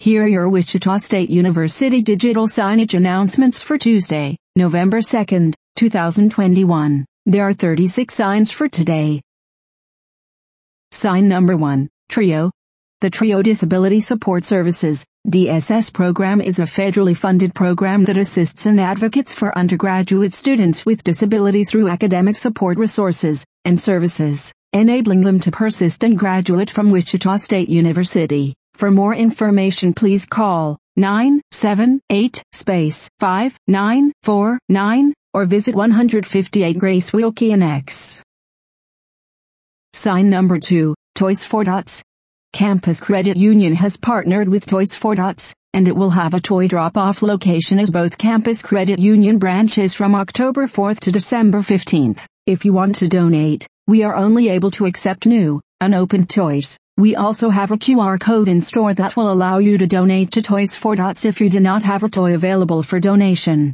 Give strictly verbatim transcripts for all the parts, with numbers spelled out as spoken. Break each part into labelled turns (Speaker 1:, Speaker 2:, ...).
Speaker 1: Here are your Wichita State University digital signage announcements for Tuesday, November second, two thousand twenty-one. There are thirty-six signs for today. Sign number one, TRIO. The TRIO Disability Support Services, D S S program is a federally funded program that assists and advocates for undergraduate students with disabilities through academic support resources and services, enabling them to persist and graduate from Wichita State University. For more information, please call nine seven eight five nine four nine or visit one fifty-eight Grace Wilkie Annex. Sign number two, Toys for Tots. Campus Credit Union has partnered with Toys for Tots, and it will have a toy drop-off location at both Campus Credit Union branches from October fourth to December fifteenth. If you want to donate, we are only able to accept new, unopened toys. We also have a Q R code in store that will allow you to donate to Toys for Tots if you do not have a toy available for donation.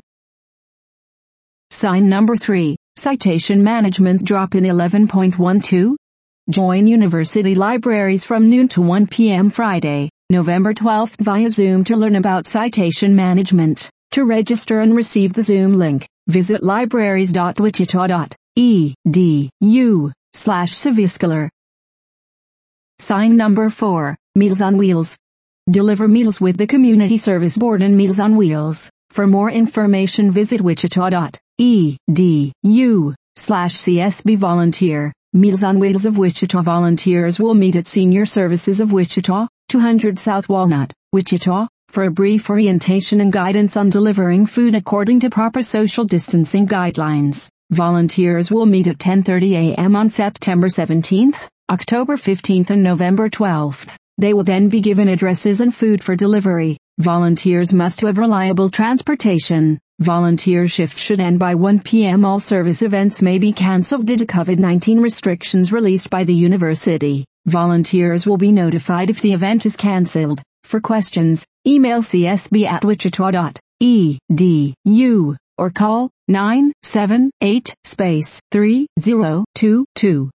Speaker 1: Sign number three, Citation Management Drop-in eleven point twelve. Join university libraries from noon to one p m Friday, November twelfth via Zoom to learn about citation management. To register and receive the Zoom link, visit libraries dot wichita dot e d u slash civiscaler. Sign number four, Meals on Wheels. Deliver meals with the Community Service Board and Meals on Wheels. For more information, visit wichita dot e d u slash c s b volunteer. Meals on Wheels of Wichita volunteers will meet at Senior Services of Wichita, two hundred South Walnut, Wichita, for a brief orientation and guidance on delivering food according to proper social distancing guidelines. Volunteers will meet at ten thirty a m on September seventeenth, October fifteenth and November twelfth. They will then be given addresses and food for delivery. Volunteers must have reliable transportation. Volunteer shifts should end by one p m All service events may be cancelled due to COVID nineteen restrictions released by the university. Volunteers will be notified if the event is cancelled. For questions, email c s b at wichita dot e d u or call nine seven eight three zero two two.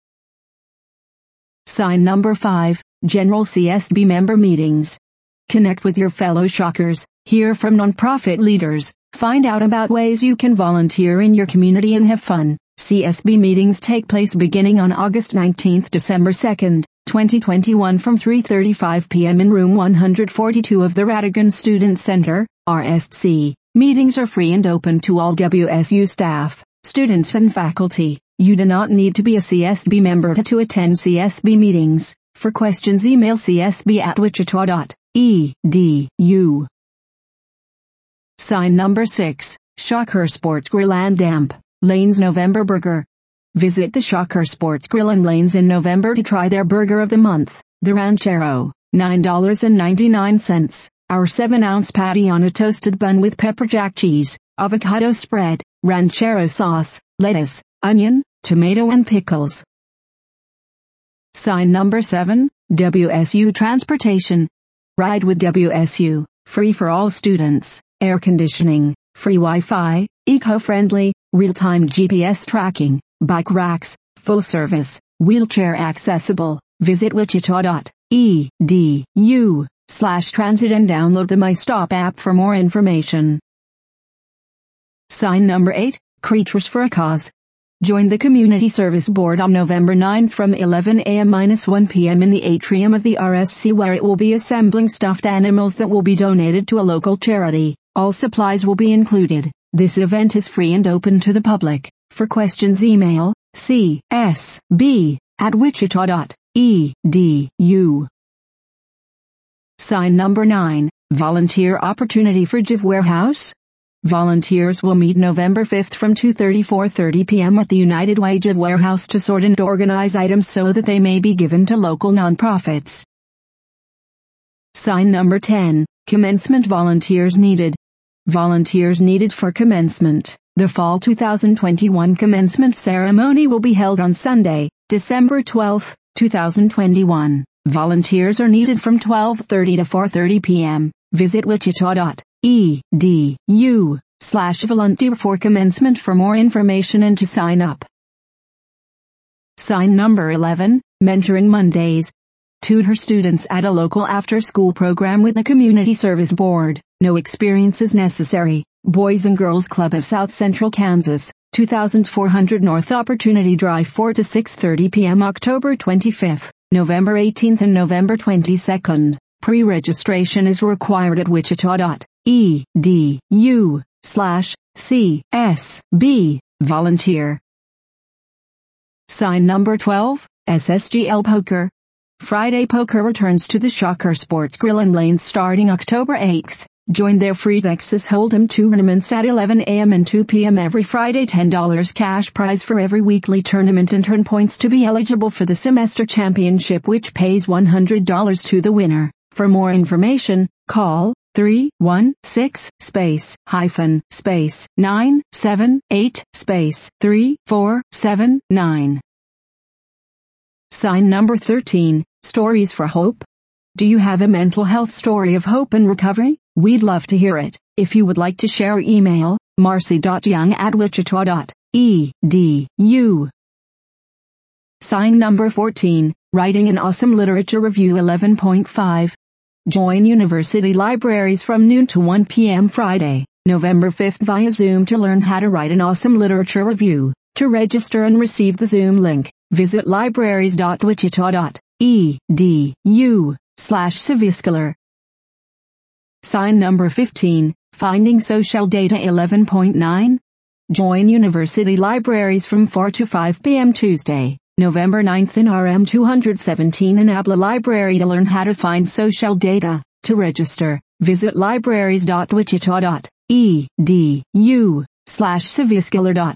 Speaker 1: Sign number five, General C S B Member Meetings. Connect with your fellow Shockers, hear from nonprofit leaders, find out about ways you can volunteer in your community and have fun. C S B meetings take place beginning on August nineteenth, December second, twenty twenty-one from three thirty-five p m in room one forty-two of the Radigan Student Center, R S C. Meetings are free and open to all W S U staff, students and faculty. You do not need to be a C S B member to, to attend C S B meetings. For questions, email c s b at wichita dot e d u. Sign number six, Shocker Sports Grill and Damp, Lane's November Burger. Visit the Shocker Sports Grill and Lane's in November to try their burger of the month, the Ranchero, nine ninety-nine. Our seven ounce patty on a toasted bun with pepper jack cheese, avocado spread, Ranchero sauce, lettuce, onion, tomato and pickles. Sign number seven, W S U Transportation. Ride with W S U, free for all students, air conditioning, free Wi-Fi, eco-friendly, real-time G P S tracking, bike racks, full service, wheelchair accessible. Visit wichita dot e d u slash transit and download the MyStop app for more information. Sign number eight, Creatures for a Cause. Join the Community Service Board on November ninth from eleven a m to one p m in the atrium of the R S C, where it will be assembling stuffed animals that will be donated to a local charity. All supplies will be included. This event is free and open to the public. For questions, email c s b at wichita dot e d u. Sign number nine, Volunteer Opportunity for Jiv Warehouse. Volunteers will meet November fifth from two thirty to four thirty p m at the United Way Jiv Warehouse to sort and organize items so that they may be given to local nonprofits. Sign number ten, Commencement Volunteers Needed. Volunteers needed for commencement. The Fall two thousand twenty-one commencement ceremony will be held on Sunday, December twelfth, two thousand twenty-one. Volunteers are needed from twelve thirty to four thirty p m Visit wichita dot e d u slash volunteer for commencement for more information and to sign up. Sign number eleven, Mentoring Mondays. Tutor students at a local after-school program with the Community Service Board. No experience is necessary. Boys and Girls Club of South Central Kansas, two thousand four hundred North Opportunity Drive, four to six thirty p m October twenty-fifth, November eighteenth and November twenty-second. Pre-registration is required at wichita.edu slash CSB. Volunteer. Sign number twelve, S S G L Poker. Friday Poker returns to the Shocker Sports Grill and Lanes starting October eighth. Join their free Texas Hold'em tournaments at eleven a m and two p m every Friday. ten dollars cash prize for every weekly tournament and turn points to be eligible for the semester championship, which pays one hundred dollars to the winner. For more information, call three one six space hyphen space nine seven eight space three four seven nine. Sign number thirteen, Stories for Hope. Do you have a mental health story of hope and recovery? We'd love to hear it. If you would like to share, email marcy dot young at wichita dot e d u. Sign number fourteen, Writing an Awesome Literature Review eleven point five. Join university libraries from noon to one p m Friday, November fifth via Zoom to learn how to write an awesome literature review. To register and receive the Zoom link, visit libraries dot wichita dot e d u slash civiscaler. Sign number fifteen, Finding Social Data eleven point nine. Join university libraries from four to five p m Tuesday, November ninth in R M two seventeen in Abla Library to learn how to find social data. To register, visit libraries dot wichita dot e d u slash civiscaler.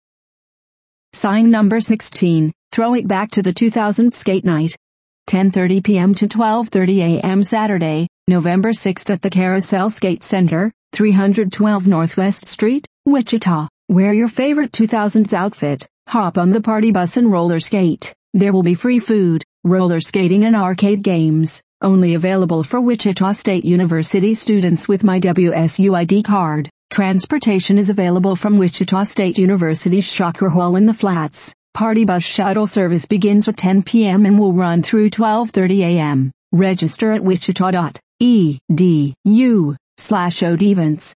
Speaker 1: Sign number sixteen, Throw It Back to the two thousand Skate Night. ten thirty p m to twelve thirty a m Saturday, November sixth at the Carousel Skate Center, three twelve Northwest Street, Wichita. Wear your favorite two thousands outfit, hop on the party bus and roller skate. There will be free food, roller skating and arcade games, only available for Wichita State University students with my W S U I D card. Transportation is available from Wichita State University's Shocker Hall in the Flats. Party bus shuttle service begins at ten p m and will run through twelve thirty a m Register at wichita dot e d u slash o d events.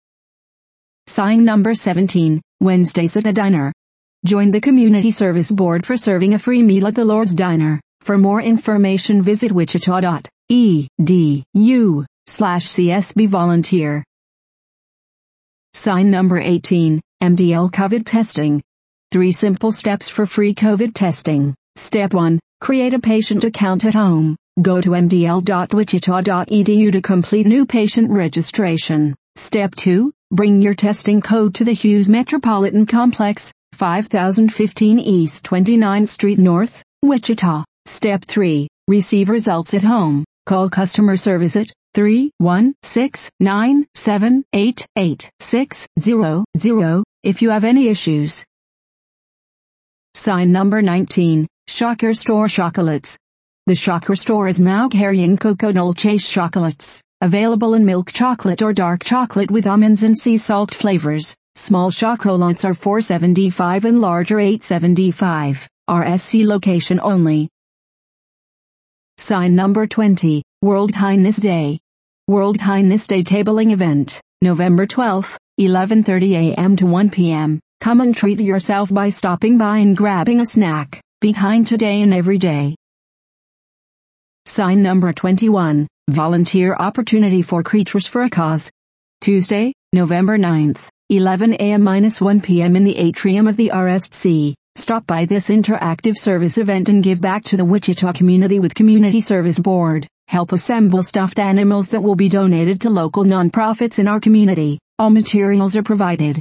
Speaker 1: Sign number seventeen, Wednesdays at a Diner. Join the Community Service Board for serving a free meal at the Lord's Diner. For more information, visit wichita dot e d u slash c s b volunteer. Sign number eighteen, M D L COVID testing. Three simple steps for free COVID testing. Step one, create a patient account at home. Go to m d l dot wichita dot e d u to complete new patient registration. Step two, bring your testing code to the Hughes Metropolitan Complex, five thousand fifteen East twenty-ninth Street North, Wichita. Step three, receive results at home. Call customer service at three one six nine seven eight eight six zero zero if you have any issues. Sign number nineteen, Shocker Store Chocolates. The Shocker Store is now carrying Coco Dolce chocolates, available in milk chocolate or dark chocolate with almonds and sea salt flavors. Small chocolates are four seventy-five and larger eight seventy-five. R S C location only. Sign number twenty, World Kindness Day. World Kindness Day tabling event, November twelfth, eleven thirty a m to one p m Come and treat yourself by stopping by and grabbing a snack. Be kind today and every day. Sign number twenty-one, Volunteer Opportunity for Creatures for a Cause. Tuesday, November ninth, eleven a m to one p m in the atrium of the R S C. Stop by this interactive service event and give back to the Wichita community with Community Service Board. Help assemble stuffed animals that will be donated to local nonprofits in our community. All materials are provided.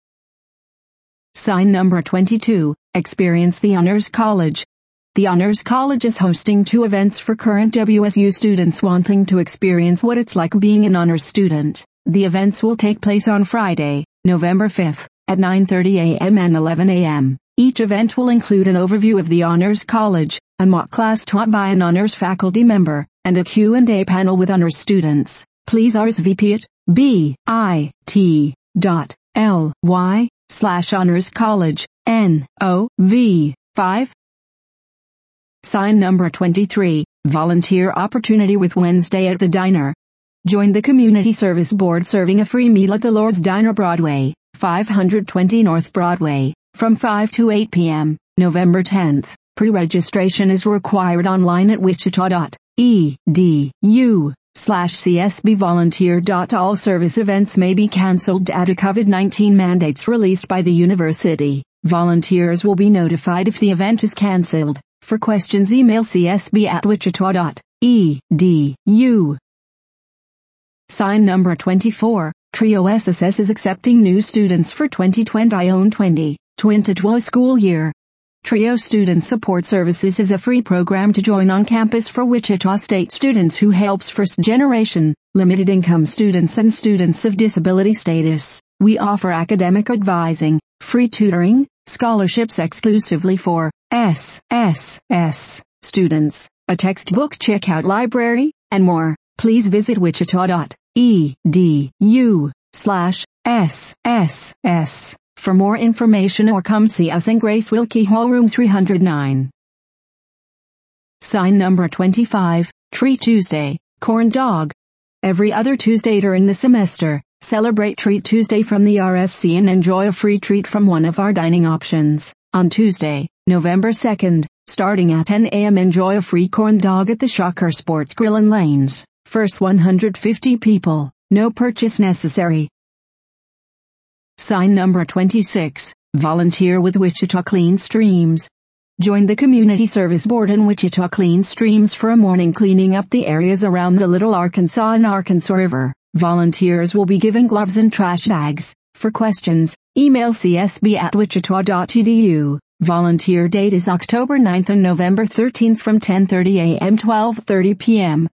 Speaker 1: Sign number twenty-two, Experience the Honors College. The Honors College is hosting two events for current W S U students wanting to experience what it's like being an honors student. The events will take place on Friday, November fifth, at nine thirty a m and eleven a m Each event will include an overview of the Honors College, a mock class taught by an honors faculty member, and a Q and A panel with honors students. Please R S V P at bit.ly slash honors college, N O V five. Sign number twenty-three, Volunteer opportunity with Wednesday at the Diner. Join the Community Service Board serving a free meal at the Lord's Diner Broadway, five twenty North Broadway, from five to eight p m, November tenth. Pre-registration is required online at wichita.edu slash csbvolunteer. All service events may be cancelled due to COVID nineteen mandates released by the university. Volunteers will be notified if the event is cancelled. For questions, email c s b at wichita dot e d u. Sign number twenty-four. Trio S S S is accepting new students for twenty twenty twenty-one school year. Trio Student Support Services is a free program to join on campus for Wichita State students who helps first-generation, limited-income students and students of disability status. We offer academic advising, free tutoring, scholarships exclusively for S S S students, a textbook checkout library, and more. Please visit wichita.edu slash SSS for more information or come see us in Grace Wilkie Hall Room three oh nine. Sign number twenty-five, Treat Tuesday, Corn Dog. Every other Tuesday during the semester, celebrate Treat Tuesday from the R S C and enjoy a free treat from one of our dining options. On Tuesday, November second, starting at ten a m enjoy a free corn dog at the Shocker Sports Grill in Lanes. First one hundred fifty people, no purchase necessary. Sign number twenty-six, volunteer with Wichita Clean Streams. Join the Community Service Board in Wichita Clean Streams for a morning cleaning up the areas around the Little Arkansas and Arkansas River. Volunteers will be given gloves and trash bags. For questions, email c s b at wichita dot e d u. Volunteer date is October ninth and November thirteenth from ten thirty a m to twelve thirty p m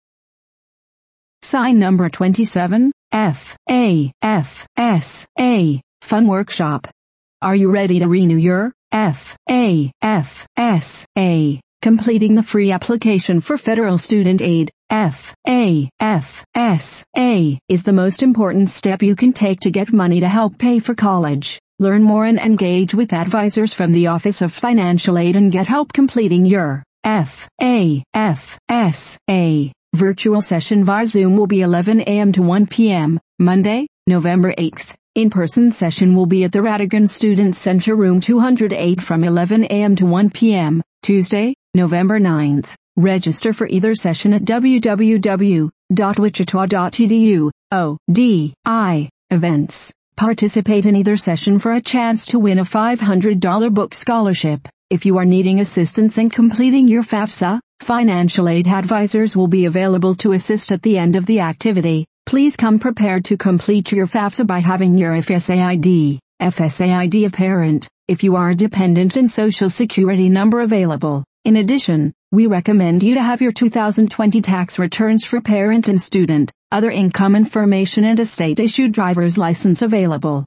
Speaker 1: Sign number twenty-seven, F A F S A, Fun Workshop. Are you ready to renew your F A F S A? Completing the free application for federal student aid, F A F S A, is the most important step you can take to get money to help pay for college. Learn more and engage with advisors from the Office of Financial Aid and get help completing your F A F S A. Virtual session via Zoom will be eleven a m to one p m, Monday, November eighth. In-person session will be at the Radigan Student Center Room two oh eight from eleven a m to one p m, Tuesday, November ninth. Register for either session at w w w dot wichita dot e d u. O D I Events. Participate in either session for a chance to win a five hundred dollars book scholarship. If you are needing assistance in completing your FAFSA, financial aid advisors will be available to assist at the end of the activity. Please come prepared to complete your FAFSA by having your F S A I D, F S A I D apparent, if you are a dependent and Social Security number available. In addition, we recommend you to have your two thousand twenty tax returns for parent and student, other income information and a state-issued driver's license available.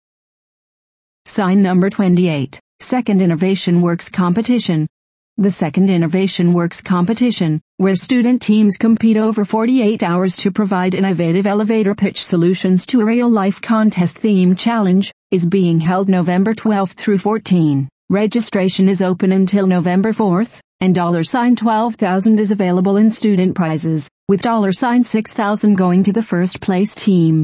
Speaker 1: Sign number twenty-eight, Second Innovation Works Competition. The Second Innovation Works Competition, where student teams compete over forty-eight hours to provide innovative elevator pitch solutions to a real-life contest-themed challenge, is being held November twelfth through fourteenth. Registration is open until November fourth, and dollar sign twelve thousand is available in student prizes, with dollar sign six thousand going to the first place team.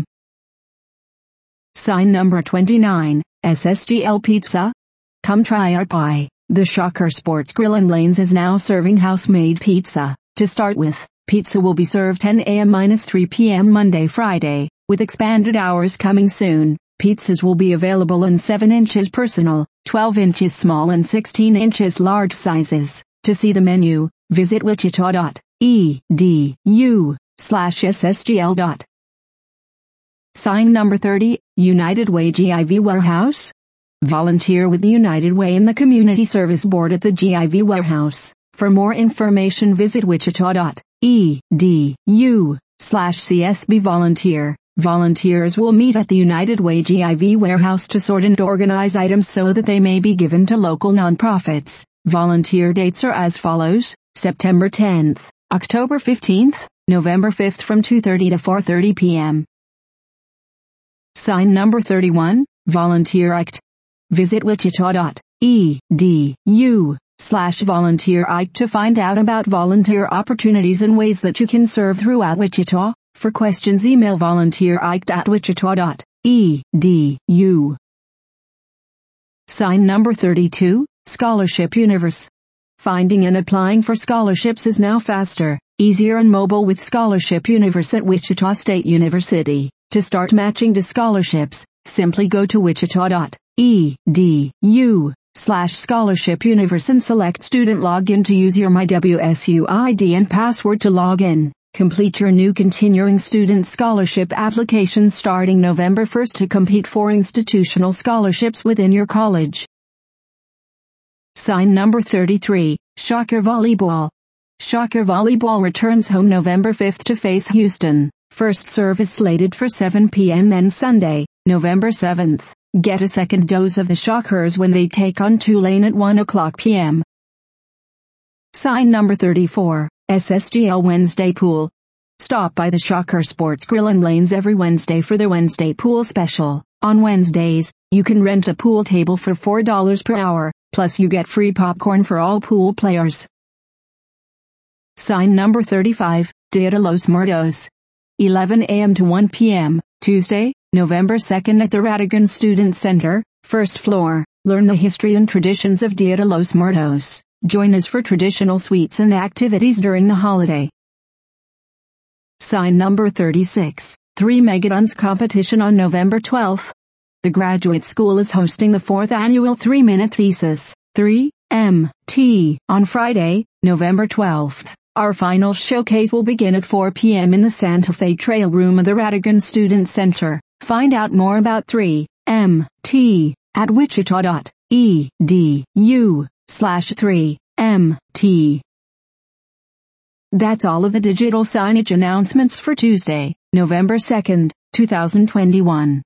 Speaker 1: Sign number twenty-nine, S S G L Pizza. Come try our pie. The Shocker Sports Grill in Lanes is now serving house-made pizza. To start with, pizza will be served ten a m to three p m Monday Friday, with expanded hours coming soon. Pizzas will be available in seven inches personal, twelve inches small and sixteen inches large sizes. To see the menu, visit wichita dot e d u slash s s g l. Sign number thirty, United Way G I V Warehouse. Volunteer with the United Way and the Community Service Board at the G I V Warehouse. For more information, visit wichita dot e d u slash c s b volunteer. Volunteers will meet at the United Way G I V Warehouse to sort and organize items so that they may be given to local nonprofits. Volunteer dates are as follows: September tenth, October fifteenth, November fifth from two thirty to four thirty p m Sign number thirty-one, Volunteer Act. Visit wichita dot e d u slash volunteer Ike to find out about volunteer opportunities and ways that you can serve throughout Wichita. For questions, email volunteerike at wichita dot e d u. Sign number thirty-two, Scholarship Universe. Finding and applying for scholarships is now faster, easier and mobile with Scholarship Universe at Wichita State University. To start matching to scholarships, simply go to wichita dot e d u slash scholarship universe and select student login to use your MyWSU I D and password to log in. Complete your new continuing student scholarship application starting November first to compete for institutional scholarships within your college. Sign number thirty-three, Shocker Volleyball. Shocker Volleyball returns home November fifth to face Houston. First service slated for seven p m then Sunday, November seventh. Get a second dose of the Shockers when they take on Tulane at one o'clock p m Sign number thirty-four, S S G L Wednesday Pool. Stop by the Shocker Sports Grill and Lanes every Wednesday for the Wednesday Pool Special. On Wednesdays, you can rent a pool table for four dollars per hour, plus you get free popcorn for all pool players. Sign number thirty-five, Dia de los Muertos. eleven a m to one p m, Tuesday, November second at the Radigan Student Center, first floor. Learn the history and traditions of Dia de los Muertos. Join us for traditional sweets and activities during the holiday. Sign number thirty-six, three Megatons competition on November twelfth. The Graduate School is hosting the fourth annual three-minute thesis, three M T, on Friday, November twelfth. Our final showcase will begin at four p m in the Santa Fe Trail Room of the Radigan Student Center. Find out more about three M T at wichita dot e d u slash three M T. That's all of the digital signage announcements for Tuesday, November second, two thousand twenty-one.